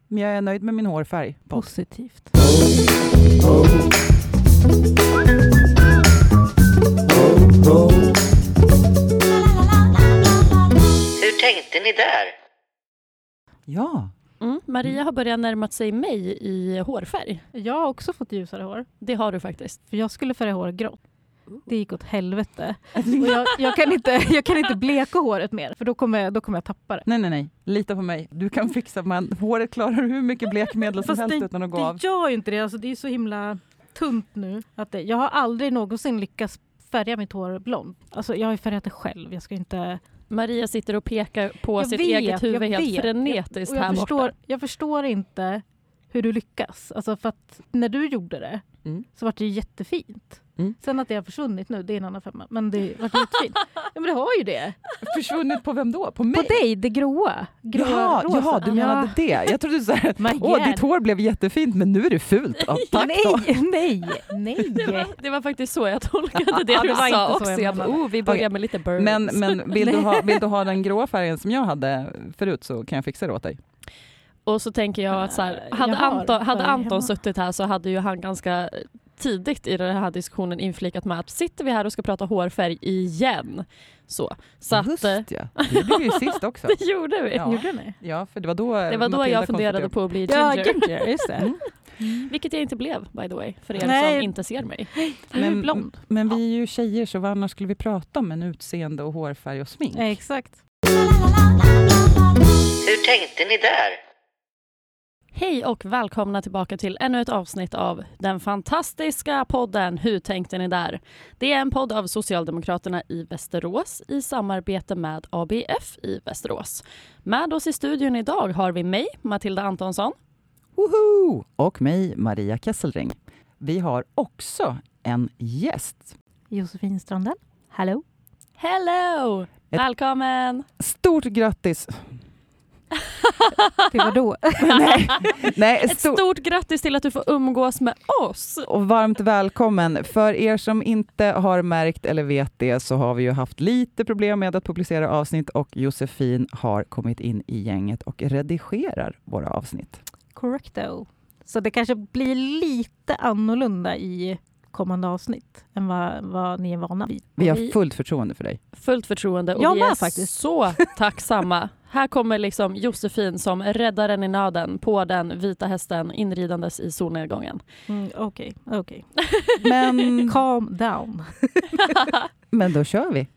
Men jag är nöjd med min hårfärg. Positivt. Hur tänkte ni där? Ja. Maria har börjat närma sig mig i hårfärg. Jag har också fått ljusare hår. Det har du faktiskt. För jag skulle färga hår grått. Det gick åt helvete. Och jag kan inte bleka håret mer. För då kommer jag tappa det. Nej. Lita på mig. Du kan fixa, men håret klarar hur mycket blekmedel som helst utan att gå av. Det gör ju inte det. Alltså, det är så himla tunt nu. Jag har aldrig någonsin lyckats färga mitt hår blond. Alltså, jag har ju färgat det själv. Jag ska inte... Maria sitter och pekar på sitt eget huvud helt frenetiskt här borta. Jag förstår inte hur du lyckas. Alltså för att när du gjorde det så var det jättefint. Sen att det har försvunnit nu, det är en annan femma. Men det var jättefint. Ja, men det har ju det. Försvunnit på vem då? På mig? På dig, det gråa. Jaha, du menade det. Jag trodde så här, ditt hår blev jättefint, men nu är det fult. Ja, tack då. Nej. Det var faktiskt så jag tolkade det du sa också. Vi börjar med lite birds. Men vill du ha den grå färgen som jag hade förut, så kan jag fixa det åt dig. Och så tänker jag att så här, hade Anton suttit här så hade ju han ganska tidigt i den här diskussionen inflikat med att sitter vi här och ska prata hårfärg igen. Så att, just ja. Det blev ju sist också. Det gjorde vi. Ja. Gjorde ni? Ja, för det var då jag funderade på att bli ginger. Ginger, just det. Vilket jag inte blev, by the way, för er som inte ser mig. Men vi är ju tjejer, så vad annars skulle vi prata om en utseende och hårfärg och smink? Ja, exakt. Hur tänkte ni där? Hej och välkomna tillbaka till ännu ett avsnitt av den fantastiska podden Hur tänkte ni där? Det är en podd av Socialdemokraterna i Västerås i samarbete med ABF i Västerås. Med oss i studion idag har vi mig, Matilda Antonsson. Woho! Och mig, Maria Kesselring. Vi har också en gäst. Josefin Strandell. Hello. Hello! Välkommen! Stort grattis! Det var då. Nej, ett stort grattis till att du får umgås med oss. Och varmt välkommen. För er som inte har märkt eller vet det, så har vi ju haft lite problem med att publicera avsnitt, och Josefin har kommit in i gänget och redigerar våra avsnitt. Correcto. Så det kanske blir lite annorlunda i kommande avsnitt än vad ni är vana vid. Vi har fullt förtroende för dig. Fullt förtroende, och vi är faktiskt så tacksamma. Här kommer liksom Josefin som räddaren i nöden på den vita hästen inridandes i solnedgången. Okej. Men calm down. Men då kör vi.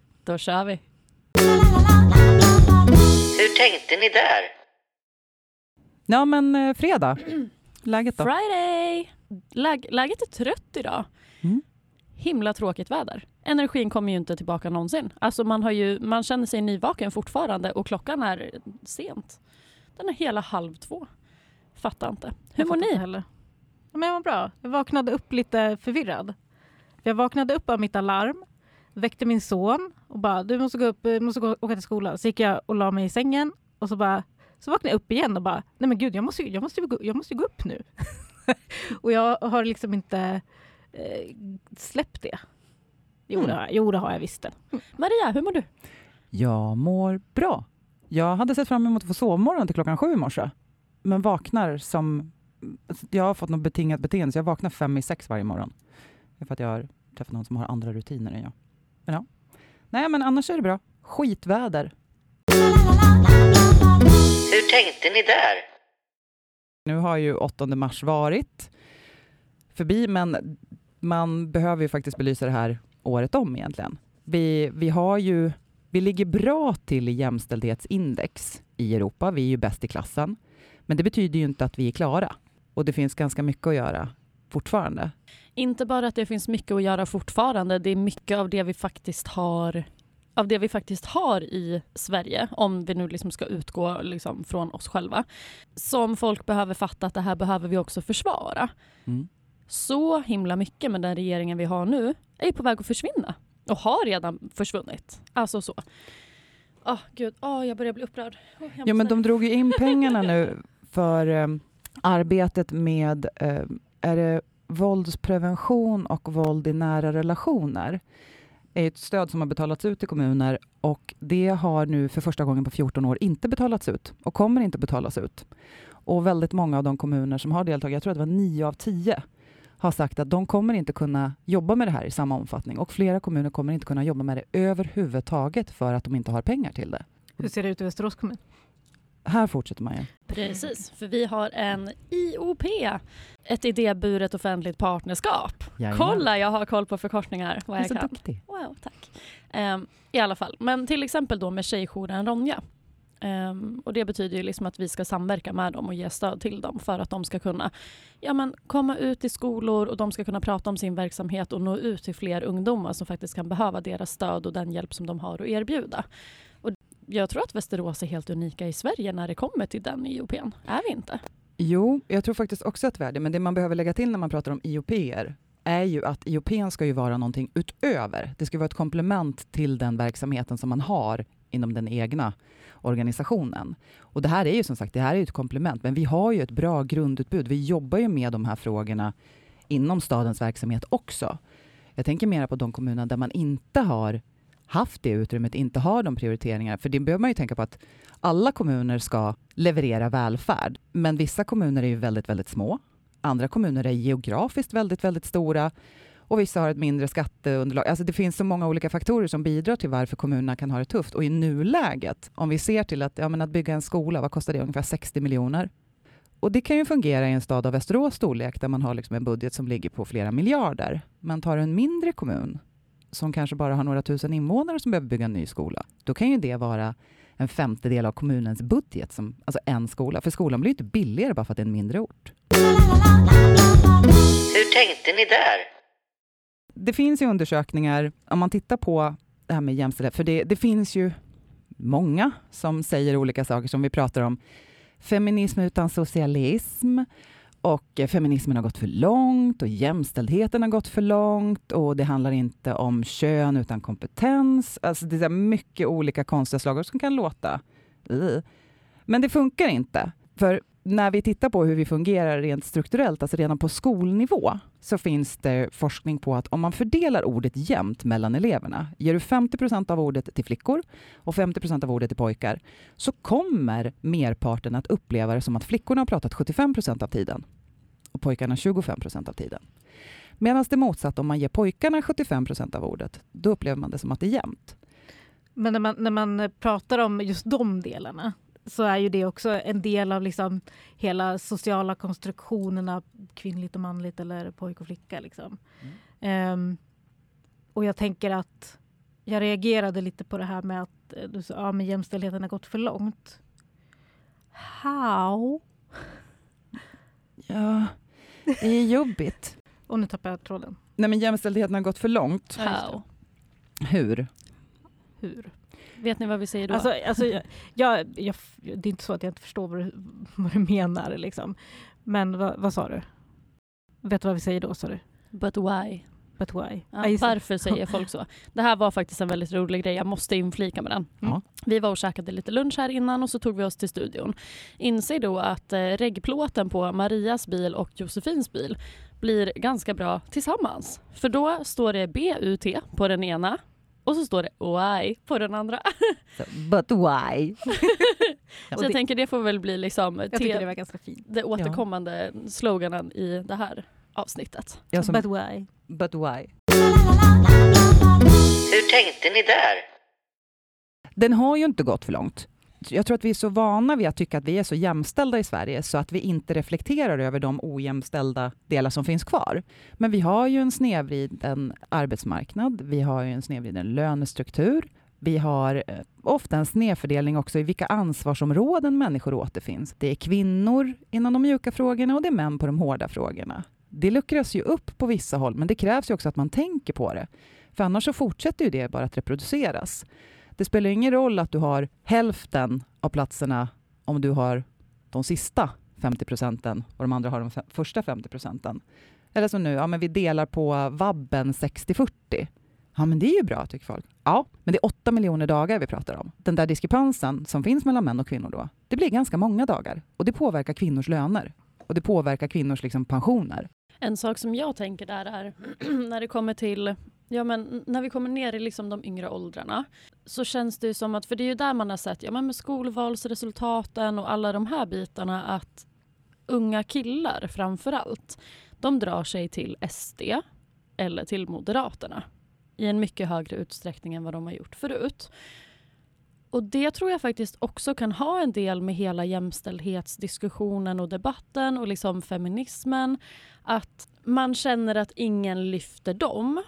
Hur tänkte ni där? Ja, men fredag. Läget då? Friday! Läget är trött idag. Himla tråkigt väder. Energin kommer ju inte tillbaka någonsin. Alltså man känner sig nyvaken fortfarande, och klockan är sent. Den är hela 1:30. Fattar inte. Hur mår ni? Heller. Men jag mår bra. Jag vaknade upp lite förvirrad. Jag vaknade upp av mitt alarm, väckte min son och bara, du måste gå upp, åka till skolan. Så gick jag och la mig i sängen, och så vaknade jag upp igen och bara, nej men gud, jag måste gå upp nu. Och jag har liksom inte släppt det. Jo, det har jag visst det. Maria, hur mår du? Jag mår bra. Jag hade sett fram emot att få sovmorgon till 7:00 i morse. Men vaknar som... Jag har fått något betingat beteende, så jag vaknar 5:45 varje morgon. Det är för att jag har träffat någon som har andra rutiner än jag. Men ja. Nej, men annars är det bra. Skitväder. Hur tänkte ni där? Nu har ju 8 mars varit förbi, men man behöver ju faktiskt belysa det här året om egentligen. Vi ligger bra till i jämställdhetsindex i Europa. Vi är ju bäst i klassen. Men det betyder ju inte att vi är klara. Och det finns ganska mycket att göra fortfarande. Inte bara att det finns mycket att göra fortfarande. Det är mycket av det vi faktiskt har i Sverige, om vi nu liksom ska utgå liksom från oss själva, som folk behöver fatta att det här behöver vi också försvara. Så himla mycket med den regeringen vi har nu är ju på väg att försvinna och har redan försvunnit. Alltså så. Jag börjar bli upprörd. Ja, men de drog ju in pengarna nu för arbetet med är det våldsprevention och våld i nära relationer. Det är ett stöd som har betalats ut till kommuner, och det har nu för första gången på 14 år inte betalats ut och kommer inte betalas ut. Och väldigt många av de kommuner som har deltagit, jag tror att det var 9 av 10, har sagt att de kommer inte kunna jobba med det här i samma omfattning. Och flera kommuner kommer inte kunna jobba med det överhuvudtaget för att de inte har pengar till det. Hur ser det ut i Västerås kommun? Här fortsätter man ju. Precis, för vi har en IOP, ett idéburet offentligt partnerskap. Jajamän. Kolla, jag har koll på förkortningar. Vad Jag är jag så kan. duktig. Wow, tack. I alla fall, men till exempel då med tjejjouren Ronja. Och det betyder ju liksom att vi ska samverka med dem och ge stöd till dem för att de ska kunna komma ut i skolor och de ska kunna prata om sin verksamhet och nå ut till fler ungdomar som faktiskt kan behöva deras stöd och den hjälp som de har att erbjuda. Och jag tror att Västerås är helt unika i Sverige när det kommer till den IOP:n. Är vi inte? Jo, jag tror faktiskt också att vi är det. Men det man behöver lägga till när man pratar om IOP:er är ju att IOP:n ska ju vara någonting utöver. Det ska vara ett komplement till den verksamheten som man har inom den egna organisationen. Och det här är ju som sagt, det här är ju ett komplement. Men vi har ju ett bra grundutbud. Vi jobbar ju med de här frågorna inom stadens verksamhet också. Jag tänker mer på de kommuner där man inte har haft det utrymmet, inte har de prioriteringarna. För det behöver man ju tänka på att alla kommuner ska leverera välfärd. Men vissa kommuner är ju väldigt, väldigt små. Andra kommuner är geografiskt väldigt, väldigt stora. Och vissa har ett mindre skatteunderlag. Alltså det finns så många olika faktorer som bidrar till varför kommunerna kan ha det tufft. Och i nuläget, om vi ser till att bygga en skola, vad kostar det? Ungefär 60 miljoner. Och det kan ju fungera i en stad av Västerås storlek där man har liksom en budget som ligger på flera miljarder. Men tar en mindre kommun som kanske bara har några tusen invånare som behöver bygga en ny skola, då kan ju det vara en 1/5 av kommunens budget, alltså en skola. För skolan blir inte billigare bara för att det är en mindre ort. Hur tänkte ni där? Det finns ju undersökningar, om man tittar på det här med jämställdhet, för det finns ju många som säger olika saker som vi pratar om. Feminism utan socialism, och feminismen har gått för långt och jämställdheten har gått för långt och det handlar inte om kön utan kompetens. Alltså det är mycket olika konstiga slag som kan låta. Men det funkar inte. För när vi tittar på hur vi fungerar rent strukturellt, alltså redan på skolnivå, så finns det forskning på att om man fördelar ordet jämnt mellan eleverna, ger du 50% av ordet till flickor och 50% av ordet till pojkar, så kommer merparten att uppleva det som att flickorna har pratat 75% av tiden och pojkarna 25% av tiden. Medan det motsatt, om man ger pojkarna 75% av ordet, då upplever man det som att det är jämnt. Men när man pratar om just de delarna, så är ju det också en del av liksom hela sociala konstruktionerna, kvinnligt och manligt eller pojk och flicka. Liksom. Och jag tänker att jag reagerade lite på det här med att du sa men jämställdheten har gått för långt. How? Ja, det är jobbigt. Och nu tappar jag tråden. Nej, men jämställdheten har gått för långt. How? Hur? Vet ni vad vi säger då? Alltså, jag, det är inte så att jag inte förstår vad du menar. Liksom. Men vad sa du? Vet du vad vi säger då, sa du? But why? But why? Ja, varför säger folk så? Det här var faktiskt en väldigt rolig grej. Jag måste inflika med den. Ja. Vi var och käkade lite lunch här innan och så tog vi oss till studion. Inser då att reggplåten på Marias bil och Josefins bil blir ganska bra tillsammans. För då står det BUT på den ena och så står det why på den andra. But why? Så jag tänker det får väl bli liksom jag tycker det var ganska fint. Det återkommande sloganen i det här avsnittet. But why? But why? Hur tänkte ni där? Den har ju inte gått för långt. Jag tror att vi är så vana vid att tycka att vi är så jämställda i Sverige så att vi inte reflekterar över de ojämställda delar som finns kvar. Men vi har ju en snedvriden arbetsmarknad, vi har ju en snedvriden lönestruktur, vi har ofta en snedfördelning också i vilka ansvarsområden människor återfinns. Det är kvinnor inom de mjuka frågorna och det är män på de hårda frågorna. Det luckras ju upp på vissa håll, men det krävs ju också att man tänker på det. För annars så fortsätter ju det bara att reproduceras. Det spelar ingen roll att du har hälften av platserna om du har de sista 50% och de andra har de första 50%. Eller som nu, men vi delar på vabben 60-40. Ja, men det är ju bra, tycker folk. Ja, men det är 8 miljoner dagar vi pratar om. Den där diskrepansen som finns mellan män och kvinnor då, det blir ganska många dagar. Och det påverkar kvinnors löner. Och det påverkar kvinnors pensioner. En sak som jag tänker där är när det kommer till när vi kommer ner i de yngre åldrarna så känns det ju som att, för det är ju där man har sett med skolvalsresultaten och alla de här bitarna, att unga killar framförallt, de drar sig till SD eller till Moderaterna i en mycket högre utsträckning än vad de har gjort förut. Och det tror jag faktiskt också kan ha en del med hela jämställdhetsdiskussionen och debatten och liksom feminismen. Att man känner att ingen lyfter dem.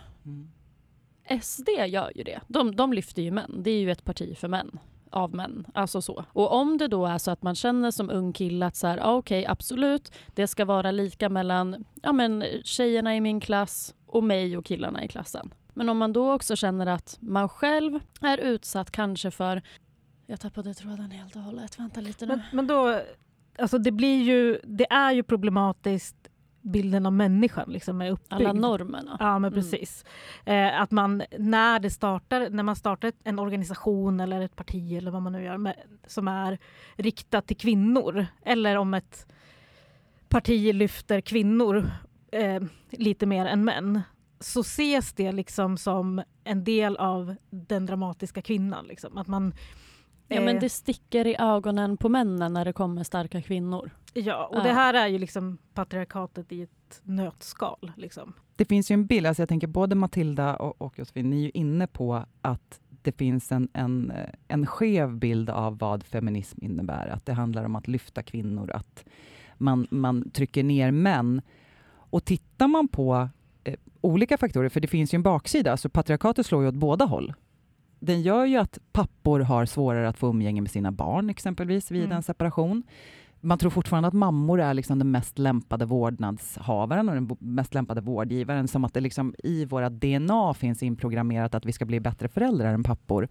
SD gör ju det. De lyfter ju män. Det är ju ett parti för män. Av män. Alltså så. Och om det då är så att man känner som ung kille att så här, okej, absolut. Det ska vara lika mellan tjejerna i min klass och mig och killarna i klassen. Men om man då också känner att man själv är utsatt kanske för... Jag tappade tråden helt och hållet. Vänta lite nu. Men då, alltså det är ju problematiskt, bilden av människan liksom är uppbyggd. Alla normerna. Ja, men precis. Att man när man startar en organisation eller ett parti eller vad man nu gör som är riktat till kvinnor, eller om ett parti lyfter kvinnor lite mer än män, så ses det liksom som en del av den dramatiska kvinnan. Liksom. Att man, men det sticker i ögonen på männen när det kommer starka kvinnor. Ja, och det här är ju liksom patriarkatet i ett nötskal. Liksom. Det finns ju en bild, alltså jag tänker både Matilda och Josefin, ni är ju inne på att det finns en skev bild av vad feminism innebär. Att det handlar om att lyfta kvinnor, att man trycker ner män. Och tittar man på olika faktorer, för det finns ju en baksida, alltså patriarkatet slår ju åt båda håll. Den gör ju att pappor har svårare att få umgänge med sina barn exempelvis vid en separation. Man tror fortfarande att mammor är liksom den mest lämpade vårdnadshavaren och den mest lämpade vårdgivaren, som att det liksom i våra DNA finns inprogrammerat att vi ska bli bättre föräldrar än pappor.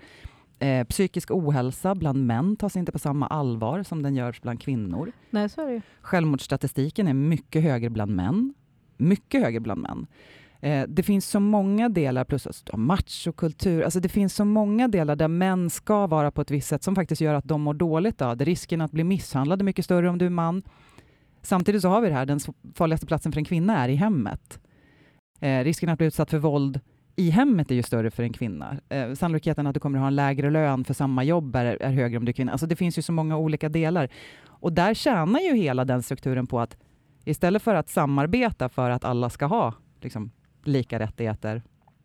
Psykisk ohälsa bland män tas inte på samma allvar som den görs bland kvinnor. Nej, så är det. Självmordsstatistiken är mycket högre bland män. Mycket högre bland män. Det finns så många delar, plus alltså, machokultur. Alltså det finns så många delar där män ska vara på ett visst sätt som faktiskt gör att de mår dåligt. Då. Risken att bli misshandlad är mycket större om du är man. Samtidigt så har vi det här, den farligaste platsen för en kvinna är i hemmet. Risken att bli utsatt för våld i hemmet är ju större för en kvinna. Sannolikheten att du kommer att ha en lägre lön för samma jobb är högre om du är kvinna. Alltså det finns ju så många olika delar. Och där tjänar ju hela den strukturen på att istället för att samarbeta för att alla ska ha liksom, lika rättigheter,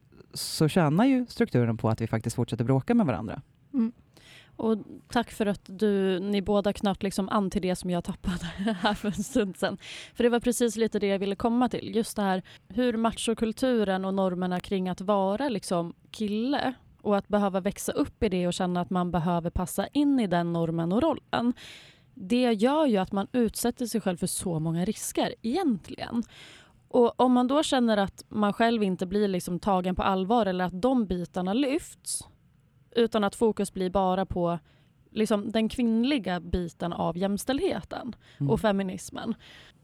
så tjänar ju strukturen på att vi faktiskt fortsätter bråka med varandra. Mm. Och tack för att ni båda knöt liksom an till det som jag tappade här för en stund sedan. För det var precis lite det jag ville komma till. Just det här hur machokulturen och normerna kring att vara liksom kille och att behöva växa upp i det och känna att man behöver passa in i den normen och rollen. Det gör ju att man utsätter sig själv för så många risker egentligen. Och om man då känner att man själv inte blir liksom tagen på allvar eller att de bitarna lyfts, utan att fokus blir bara på liksom den kvinnliga biten av jämställdheten och feminismen.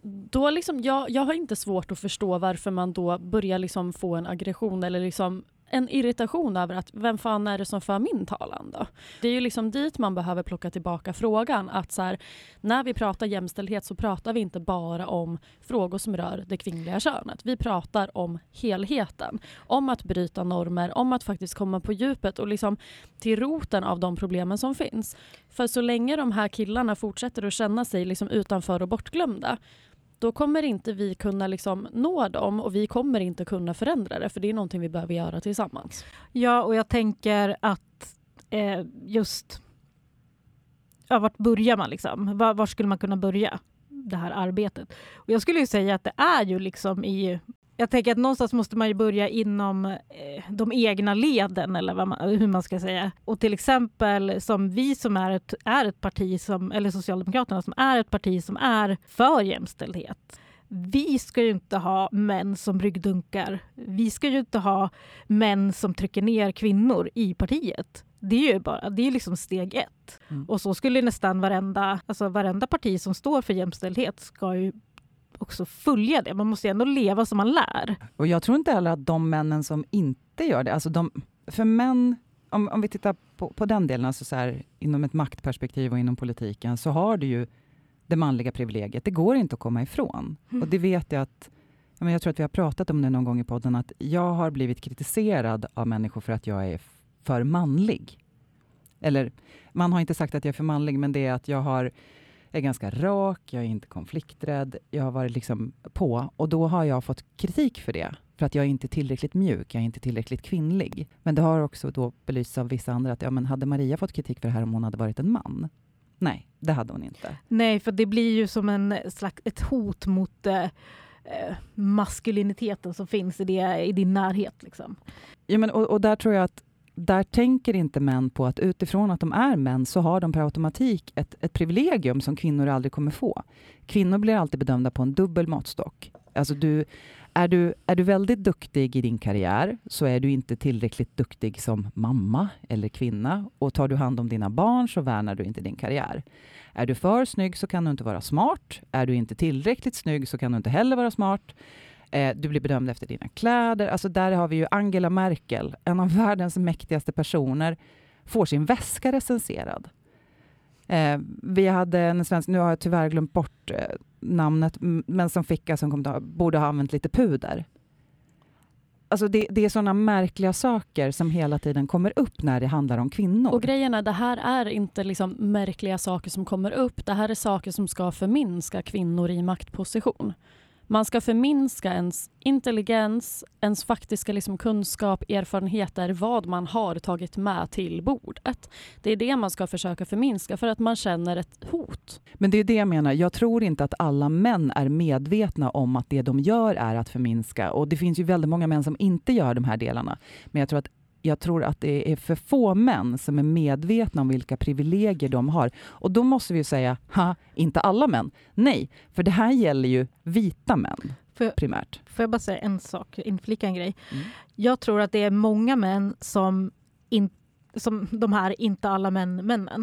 Då liksom, jag har inte svårt att förstå varför man då börjar liksom få en aggression eller liksom en irritation över att vem fan är det som för min talan då? Det är ju liksom dit man behöver plocka tillbaka frågan. Att så här, när vi pratar jämställdhet så pratar vi inte bara om frågor som rör det kvinnliga könet. Vi pratar om helheten. Om att bryta normer, om att faktiskt komma på djupet och liksom till roten av de problemen som finns. För så länge de här killarna fortsätter att känna sig liksom utanför och bortglömda, då kommer inte vi kunna liksom nå dem och vi kommer inte kunna förändra det, för det är någonting vi behöver göra tillsammans. Ja, och jag tänker att just vart börjar man liksom? Var skulle man kunna börja det här arbetet? Och jag skulle ju säga att det är ju liksom jag tänker att någonstans måste man ju börja inom de egna leden eller hur man ska säga. Och till exempel som vi som är ett parti som, eller Socialdemokraterna som är ett parti som är för jämställdhet. Vi ska ju inte ha män som ryggdunkar. Vi ska ju inte ha män som trycker ner kvinnor i partiet. Det är liksom steg 1. Och så skulle nästan varenda parti som står för jämställdhet ska ju också följa det. Man måste ju ändå leva som man lär. Och jag tror inte heller att de männen som inte gör det, alltså för män, om vi tittar på den delen, alltså så här, inom ett maktperspektiv och inom politiken, så har du ju det manliga privilegiet. Det går inte att komma ifrån. Och det vet jag att, jag tror att vi har pratat om det någon gång i podden, att jag har blivit kritiserad av människor för att jag är för manlig. Eller, man har inte sagt att jag är för manlig, men det är att jag har Jag är ganska rak, jag är inte konflikträdd. Jag har varit liksom på. Och då har jag fått kritik för det. För att jag är inte tillräckligt mjuk, jag är inte tillräckligt kvinnlig. Men det har också då belysts av vissa andra att men hade Maria fått kritik för det här om hon hade varit en man? Nej, det hade hon inte. Nej, för det blir ju som ett hot mot maskuliniteten som finns i din närhet. Liksom. Ja, men, och där tror jag att där tänker inte män på att utifrån att de är män så har de per automatik ett privilegium som kvinnor aldrig kommer få. Kvinnor blir alltid bedömda på en dubbel måttstock. Alltså är du väldigt duktig i din karriär så är du inte tillräckligt duktig som mamma eller kvinna. Och tar du hand om dina barn så värnar du inte din karriär. Är du för snygg så kan du inte vara smart. Är du inte tillräckligt snygg så kan du inte heller vara smart. Du blir bedömd efter dina kläder. Alltså där har vi ju Angela Merkel, en av världens mäktigaste personer, får sin väska recenserad. Vi hade en svensk, nu har jag tyvärr glömt bort namnet, men som ficka som borde ha använt lite puder. Alltså det är sådana märkliga saker som hela tiden kommer upp när det handlar om kvinnor. Och grejen är, det här är inte liksom märkliga saker som kommer upp. Det här är saker som ska förminska kvinnor i maktposition. Man ska förminska ens intelligens, ens faktiska liksom kunskap, erfarenheter, vad man har tagit med till bordet. Det är det man ska försöka förminska för att man känner ett hot. Men det är det jag menar. Jag tror inte att alla män är medvetna om att det de gör är att förminska. Och det finns ju väldigt många män som inte gör de här delarna. Men jag tror att det är för få män som är medvetna om vilka privilegier de har. Och då måste vi ju säga, inte alla män. Nej, för det här gäller ju vita män primärt. Får jag bara säga en sak, inflika en grej. Jag tror att det är många män som de här inte alla männen.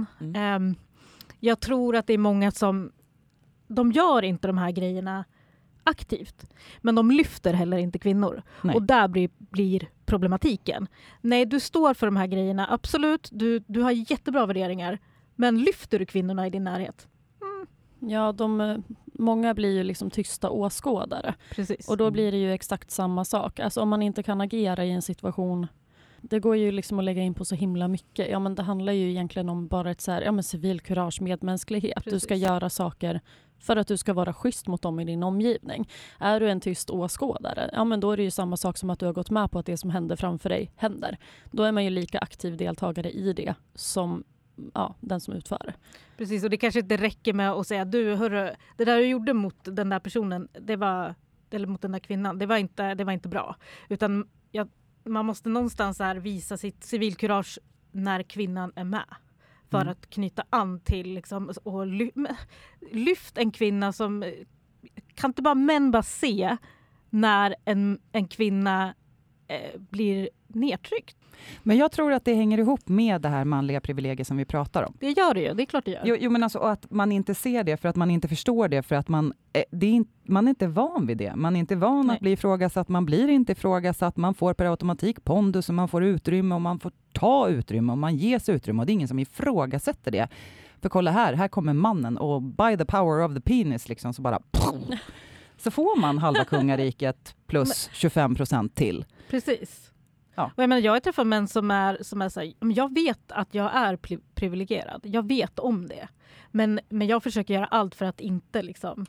Jag tror att det är många som de gör inte de här grejerna aktivt. Men de lyfter heller inte kvinnor. Nej. Och där blir problematiken. Nej, du står för de här grejerna. Absolut, du har jättebra värderingar. Men lyfter du kvinnorna i din närhet? Ja, många blir ju liksom tysta åskådare. Precis. Och då blir det ju exakt samma sak. Alltså om man inte kan agera i en situation. Det går ju liksom att lägga in på så himla mycket. Ja, men det handlar ju egentligen om bara ett så här, civilkurage, medmänsklighet. Precis. Du ska göra saker för att du ska vara schysst mot dem i din omgivning. Är du en tyst åskådare, men då är det ju samma sak som att du har gått med på att det som händer framför dig händer. Då är man ju lika aktiv deltagare i det som den som utför det. Precis, och det kanske inte räcker med att säga hörru, det där du gjorde mot den där personen, eller mot den där kvinnan, det var inte bra. Utan man måste någonstans här visa sitt civilkurage när kvinnan är med. För att knyta an till liksom, och lyft en kvinna som kan inte bara män bara se när en kvinna blir nedtryckt. Men jag tror att det hänger ihop med det här manliga privilegiet som vi pratar om. Det gör det ju, det är klart det gör. Jo men alltså att man inte ser det för att man inte förstår det för att man är inte van vid det. Man är inte van att bli ifrågasatt, man blir inte ifrågasatt, man får per automatik pondus och man får utrymme och man får ta utrymme och man ges utrymme och det är ingen som ifrågasätter det. För kolla här kommer mannen och by the power of the penis liksom så bara så får man halva kungariket plus 25% till. Precis. Ja. Och jag har träffat män som är så här, jag vet att jag är privilegierad. Jag vet om det. Men jag försöker göra allt för att inte liksom,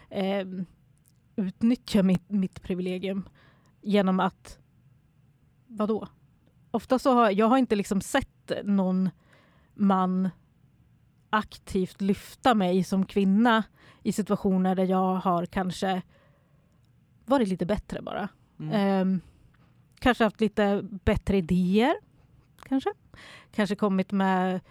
utnyttja mitt privilegium genom att vadå? Ofta så har jag inte liksom sett någon man aktivt lyfta mig som kvinna i situationer där jag har kanske varit lite bättre bara. Kanske haft lite bättre idéer. Kanske kommit med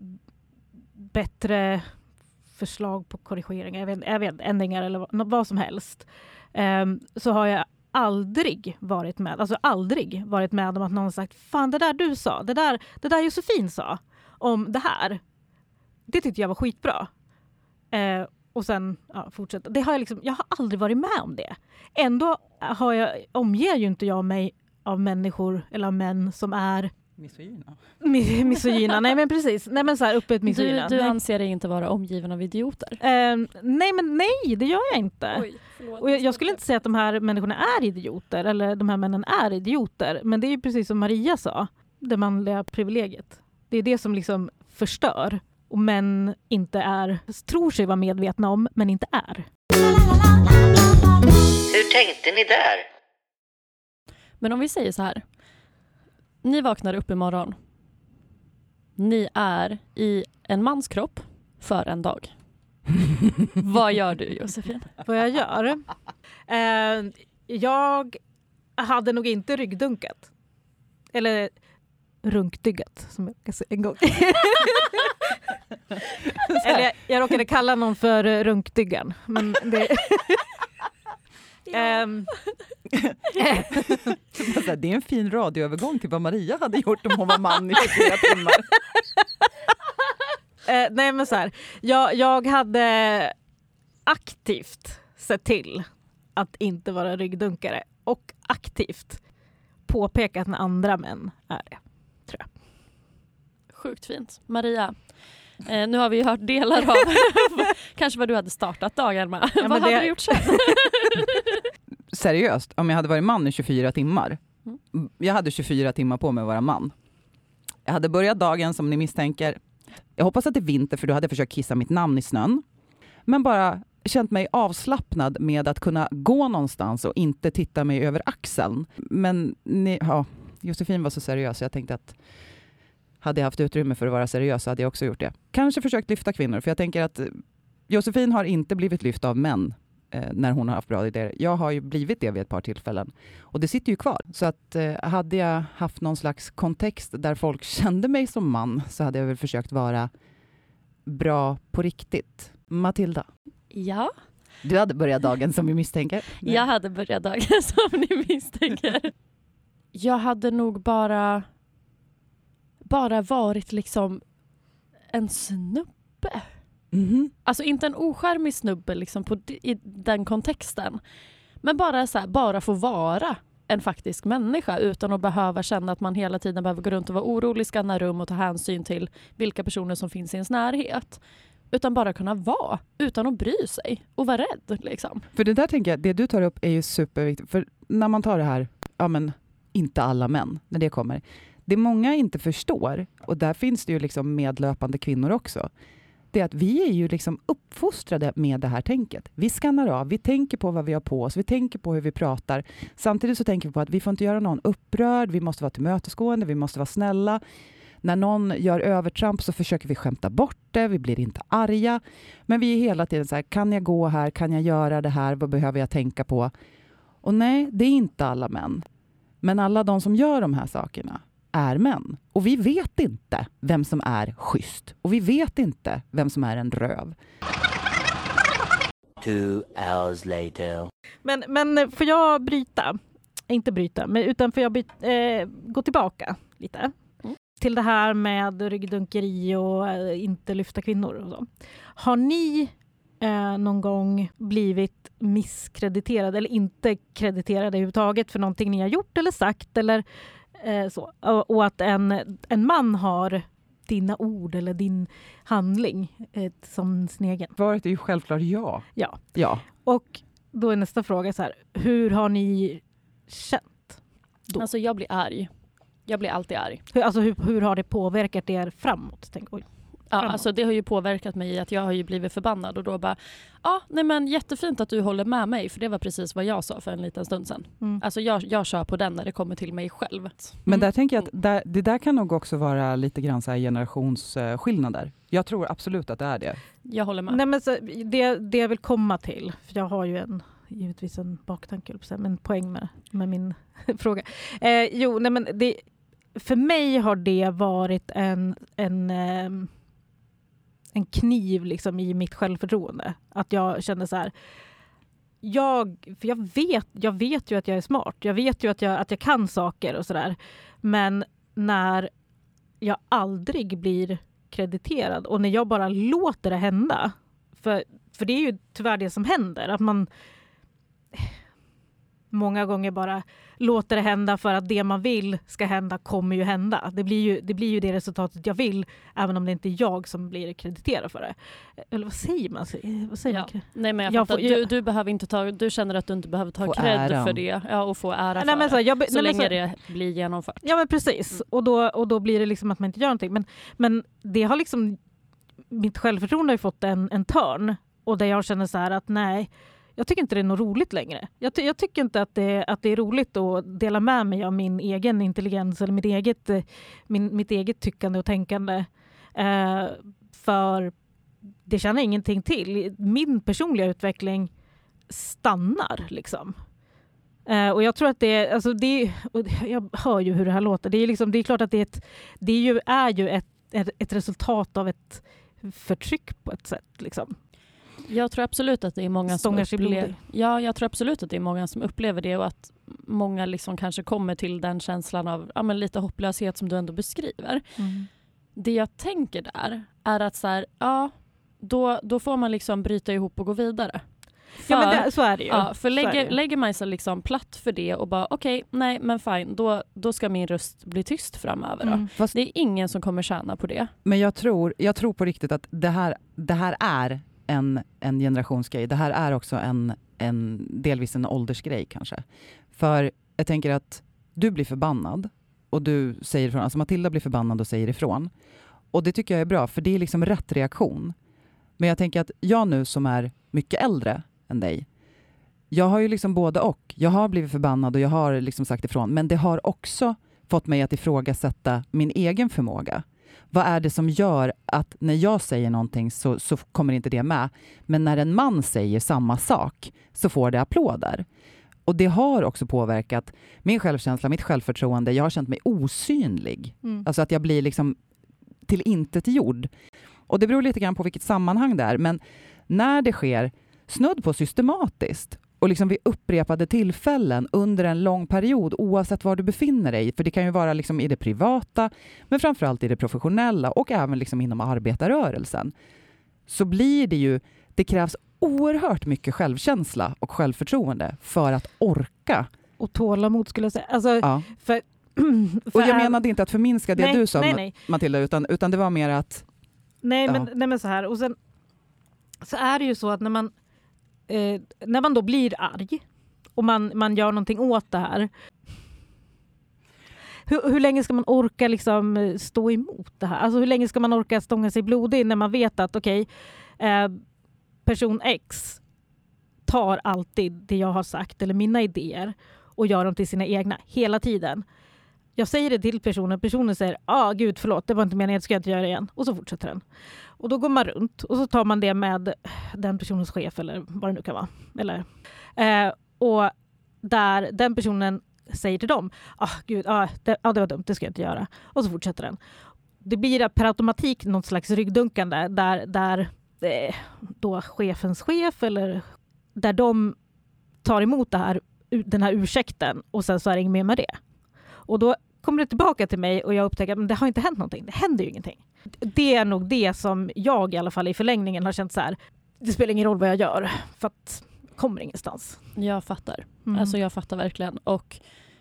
bättre förslag på korrigeringar. Jag vet ändringar eller vad som helst. Så har jag aldrig varit med om att någon sagt fan det där du sa, det där Josefin sa om det här. Det tyckte jag var skitbra. Och sen fortsätta. Jag har aldrig varit med om det. Ändå omger ju inte jag mig av människor eller av män som är misogyna. Nej men precis. Nej men så här öppet misogyna. Du anser dig inte vara omgiven av idioter? Nej, det gör jag inte. Oj, förlåt. Och jag skulle inte säga att de här människorna är idioter eller de här männen är idioter. Men det är ju precis som Maria sa, det manliga privilegiet. Det är det som liksom förstör och män inte tror sig vara medvetna om, men inte är. Hur tänkte ni där? Men om vi säger så här. Ni vaknar upp imorgon. Ni är i en mans kropp för en dag. Vad gör du, Josefin? Vad jag gör? Jag hade nog inte ryggdunkat. Eller runkdyggat, som jag kan säga en gång. Eller jag råkade kalla någon för runkdyggan. Men det... Det är en fin radioövergång till vad Maria hade gjort om hon var man i 24 timmar. Nej, men så här. Jag hade aktivt sett till att inte vara ryggdunkare och aktivt påpekat när andra män är det, tror jag. Sjukt fint. Maria, nu har vi hört delar av kanske vad du hade startat dagen med. Ja, vad hade du gjort sen? Seriöst, om jag hade varit man i 24 timmar. Jag hade 24 timmar på mig att vara man. Jag hade börjat dagen som ni misstänker. Jag hoppas att det är vinter, för då hade jag försökt kissa mitt namn i snön. Men bara känt mig avslappnad med att kunna gå någonstans och inte titta mig över axeln. Men Josefin var så seriös, så jag tänkte att hade jag haft utrymme för att vara seriös så hade jag också gjort det. Kanske försökt lyfta kvinnor, för jag tänker att Josefin har inte blivit lyft av män när hon har haft bra idéer. Jag har ju blivit det vid ett par tillfällen. Och det sitter ju kvar. Så att hade jag haft någon slags kontext där folk kände mig som man, så hade jag väl försökt vara bra på riktigt. Matilda? Ja. Du hade börjat dagen som vi misstänker. Nej. Jag hade börjat dagen som ni misstänker. Jag hade nog bara varit liksom en snubbe. Mm-hmm. Alltså inte en oskärmig snubbe liksom i den kontexten. Men bara få vara en faktisk människa utan att behöva känna att man hela tiden behöver gå runt och vara orolig, skanna rum och ta hänsyn till vilka personer som finns i ens närhet. Utan bara kunna vara utan att bry sig och vara rädd. Liksom. För det där tänker jag, det du tar upp är ju superviktigt. För när man tar det här, inte alla män, när det kommer. Det många inte förstår, och där finns det ju liksom medlöpande kvinnor också. Det är att vi är ju liksom uppfostrade med det här tänket. Vi skannar av, vi tänker på vad vi har på oss, vi tänker på hur vi pratar. Samtidigt så tänker vi på att vi får inte göra någon upprörd, vi måste vara tillmötesgående, vi måste vara snälla. När någon gör övertramp så försöker vi skämta bort det, vi blir inte arga. Men vi är hela tiden så här, kan jag gå här, kan jag göra det här, vad behöver jag tänka på? Och nej, det är inte alla män. Men alla de som gör de här sakerna är män. Och vi vet inte vem som är schysst. Och vi vet inte vem som är en röv. 2 hours later. Men får jag bryta? Inte bryta, men utan får jag gå tillbaka lite. Till det här med ryggdunkeri och inte lyfta kvinnor och så. Har ni någon gång blivit misskrediterade eller inte krediterade överhuvudtaget för någonting ni har gjort eller sagt eller så? Och att en man har dina ord eller din handling som sin egen? Svaret är ju självklart ja. Ja. Och då är nästa fråga så här, hur har ni känt då? Alltså jag blir arg. Jag blir alltid arg. Alltså hur har det påverkat er framåt? Ja, alltså det har ju påverkat mig i att jag har ju blivit förbannad och då bara, jättefint att du håller med mig, för det var precis vad jag sa för en liten stund sedan. Alltså jag kör på den när det kommer till mig själv. Men där tänker jag att det där kan nog också vara lite grann så här generationsskillnader. Jag tror absolut att det är det. Jag håller med. Nej, men så, det jag vill komma till, för jag har ju givetvis en baktanke, en poäng med min fråga. För mig har det varit en kniv liksom i mitt självförtroende. Att jag kände så här, jag vet ju att jag är smart. Jag vet ju att jag kan saker och sådär. Men när jag aldrig blir krediterad och när jag bara låter det hända, för det är ju tyvärr det som händer, att man många gånger bara låter det hända för att det man vill ska hända kommer ju hända. Det blir ju det resultatet jag vill, även om det inte är jag som blir krediterad för det. Eller vad säger man? Man? Nej, men jag fattar. Du behöver inte du känner att du inte behöver ta cred för det. Ja, och få ära för det. Så länge det blir genomfört. Ja, men precis. Och då blir det liksom att man inte gör någonting. Men det har liksom mitt självförtroende har ju fått en törn. Och där jag känner så här att nej, jag tycker inte det är något roligt längre. Jag tycker inte att det är roligt att dela med mig av min egen intelligens eller mitt eget tyckande och tänkande. För det känner ingenting till. Min personliga utveckling stannar liksom. Och jag tror att jag hör ju hur det här låter. Det är klart att det är ju ett resultat av ett förtryck på ett sätt liksom. Jag tror absolut att det är många som upplever. Ja, jag tror absolut att det är många som upplever det och att många liksom kanske kommer till den känslan av lite hopplöshet som du ändå beskriver. Det jag tänker där är att så här, då får man liksom bryta ihop och gå vidare. Så är det ju. Ja, för lägger man sig liksom platt för det och bara okej, nej men fine, då ska min röst bli tyst framöver. Då. Fast det är ingen som kommer tjäna på det. Men jag tror på riktigt att det här är en generationsgrej. Det här är också delvis en åldersgrej kanske. För jag tänker att du blir förbannad och du säger ifrån. Alltså Matilda blir förbannad och säger ifrån. Och det tycker jag är bra, för det är liksom rätt reaktion. Men jag tänker att jag nu som är mycket äldre än dig, jag har ju liksom både och. Jag har blivit förbannad och jag har liksom sagt ifrån. Men det har också fått mig att ifrågasätta min egen förmåga. Vad är det som gör att när jag säger någonting så kommer inte det med. Men när en man säger samma sak så får det applåder. Och det har också påverkat min självkänsla, mitt självförtroende. Jag har känt mig osynlig. Alltså att jag blir liksom till intet gjord. Och det beror lite grann på vilket sammanhang det är. Men när det sker snudd på systematiskt och liksom vid upprepade tillfällen under en lång period, oavsett var du befinner dig, för det kan ju vara liksom i det privata, men framförallt i det professionella och även liksom inom arbetarrörelsen, så blir det krävs oerhört mycket självkänsla och självförtroende för att orka. Och tålamod skulle jag säga. Alltså, ja. Och jag menade inte att förminska det du sa, Matilda, utan det var mer att... Nej, men så här. Och sen så är det ju så att när man då blir arg och man gör någonting åt det här, hur länge ska man orka liksom stå emot det här? Alltså hur länge ska man orka stånga sig blodig när man vet att person X tar alltid det jag har sagt eller mina idéer och gör dem till sina egna hela tiden. Jag säger det till personen säger gud förlåt, det var inte meningen, det ska jag inte göra igen. Och så fortsätter den. Och då går man runt och så tar man det med den personens chef eller vad det nu kan vara. Och där den personen säger till dem, det var dumt, det ska jag inte göra. Och så fortsätter den. Det blir per automatik något slags ryggdunkande där då chefens chef eller där de tar emot den här ursäkten och sen så är det inget mer med det. Och då kommer det tillbaka till mig och jag upptäcker att det har inte hänt någonting. Det händer ju ingenting. Det är nog det som jag i alla fall i förlängningen har känt så här. Det spelar ingen roll vad jag gör för att det kommer ingenstans. Jag fattar. Alltså jag fattar verkligen. Och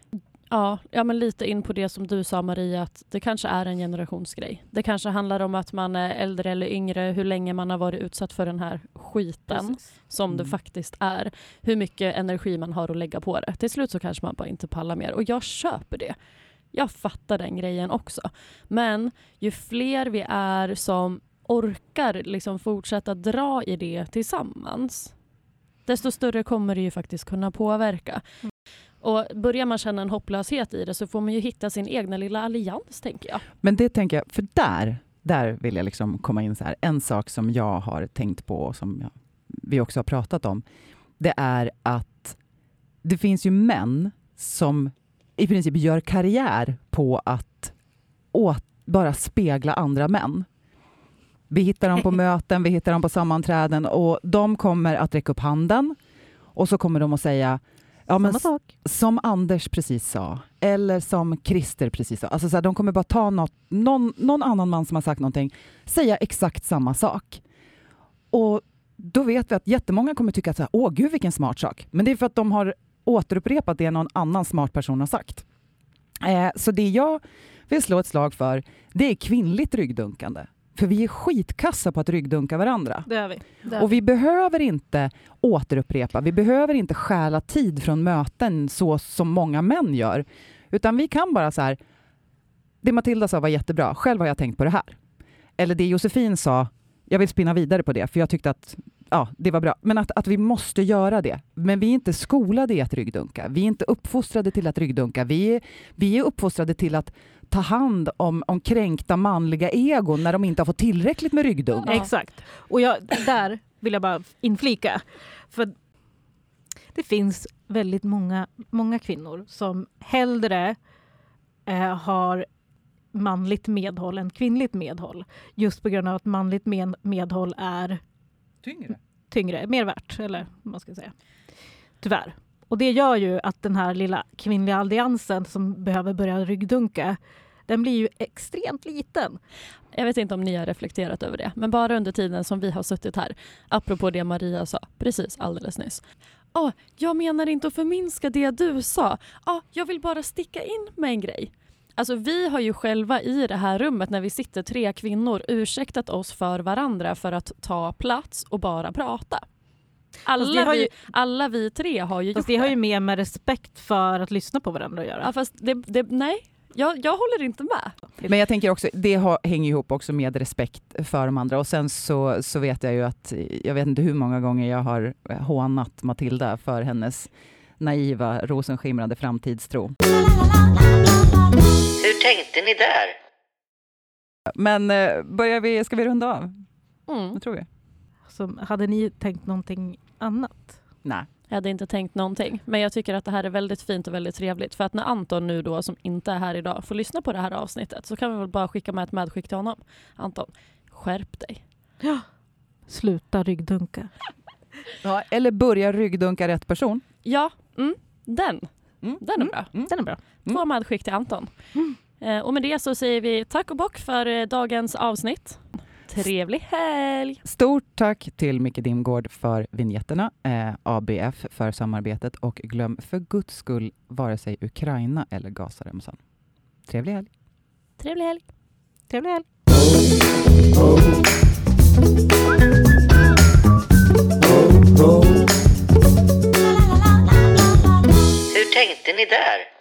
men lite in på det som du sa, Maria, att det kanske är en generationsgrej. Det kanske handlar om att man är äldre eller yngre, hur länge man har varit utsatt för den här skiten som det faktiskt är. Hur mycket energi man har att lägga på det. Till slut så kanske man bara inte pallar mer. Och jag köper det. Jag fattar den grejen också. Men ju fler vi är som orkar liksom fortsätta dra i det tillsammans, desto större kommer det ju faktiskt kunna påverka. Och börjar man känna en hopplöshet i det så får man ju hitta sin egna lilla allians, tänker jag. Men det tänker jag, för där vill jag liksom komma in så här. En sak som jag har tänkt på och som vi också har pratat om, det är att det finns ju män som i princip gör karriär på att bara spegla andra män. Vi hittar dem på möten, vi hittar dem på sammanträden och de kommer att räcka upp handen och så kommer de att säga som Anders precis sa eller som Christer precis sa. Alltså så här, de kommer bara ta någon annan man som har sagt någonting, säga exakt samma sak. Och då vet vi att jättemånga kommer tycka att åh gud vilken smart sak. Men det är för att de har återupprepat det någon annan smart person har sagt. Så det jag vill slå ett slag för, det är kvinnligt ryggdunkande. För vi är skitkassa på att ryggdunka varandra. Det är vi. Och vi behöver inte återupprepa. Vi behöver inte stjäla tid från möten så som många män gör. Utan vi kan bara så här, det Matilda sa var jättebra. Själv har jag tänkt på det här. Eller det Josefin sa, Jag vill spinna vidare på det, för jag tyckte att det var bra. Men att vi måste göra det. Men vi är inte skolade i att ryggdunka. Vi är inte uppfostrade till att ryggdunka. Vi är uppfostrade till att ta hand om kränkta manliga egon när de inte har fått tillräckligt med ryggdunk. Ja. Exakt. Och där vill jag bara inflika. För det finns väldigt många kvinnor som hellre har manligt medhåll än kvinnligt medhåll. Just på grund av att manligt medhåll är tyngre, mer värt, eller vad man ska säga. Tyvärr. Och det gör ju att den här lilla kvinnliga alliansen som behöver börja ryggdunka, den blir ju extremt liten. Jag vet inte om ni har reflekterat över det, men bara under tiden som vi har suttit här, apropå det Maria sa precis alldeles nyss. Jag menar inte att förminska det du sa. Jag vill bara sticka in med en grej. Alltså vi har ju själva i det här rummet när vi sitter 3 kvinnor ursäktat oss för varandra för att ta plats och bara prata. Alla vi 3 har ju gjort det. Har ju mer med respekt för att lyssna på varandra att göra. Ja, fast nej. Jag håller inte med. Men jag tänker också, det hänger ihop också med respekt för de andra. Och sen så vet jag ju att, jag vet inte hur många gånger jag har hånat Matilda för hennes naiva, rosenskimrande framtidstro. Hur tänkte ni där? Men ska vi runda av? Vad tror vi? Så hade ni tänkt någonting annat? Nej. Jag hade inte tänkt någonting. Men jag tycker att det här är väldigt fint och väldigt trevligt. För att när Anton nu då, som inte är här idag, får lyssna på det här avsnittet, så kan vi väl bara skicka med ett medskick till honom. Anton, skärp dig. Ja. Sluta ryggdunka. Ja, eller börja ryggdunka rätt person. Ja, den är bra. Den är bra. 2 medskick till Anton. Och med det så säger vi tack och bock för dagens avsnitt. Trevlig helg! Stort tack till Micke Dimgård för vigneterna, ABF för samarbetet och glöm för Guds skull vare sig Ukraina eller Gazaremsan. Trevlig helg! Trevlig helg! Trevlig helg! Hur tänkte ni där?